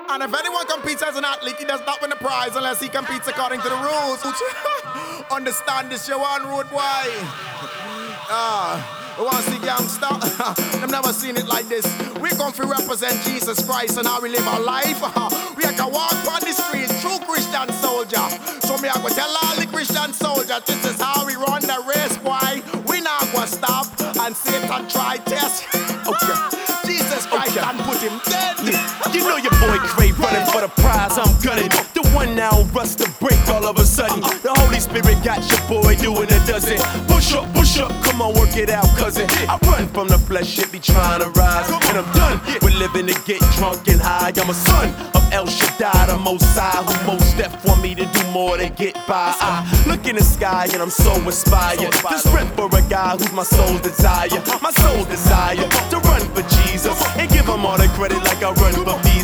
And if anyone competes as an athlete, he does not win the prize unless he competes according to the rules. Understand this, you one road boy. We want to see gangsta. They've never seen it like this. We come to represent Jesus Christ and how we live our life. We can walk on the streets, true Christian soldier. So me I go tell all the Christian soldiers, this is how we run the race, boy. We not gonna stop and Satan try test. Okay. Jesus Christ can put him dead. You know your boy Cray running for the prize, I'm gunning. The one now rust to break all of a sudden. The Holy Spirit got your boy doing a dozen. Push up, come on, work it out, cousin. I run from the flesh, it be trying to rise. And I'm done with living to get drunk and high. I'm a son of El Shaddai, the Most High, who most step for me to do more than get by. I look in the sky and I'm so inspired. The strength for a guy who's my soul's desire. My soul desire to run for Jesus and give him all the credit like I run for peace.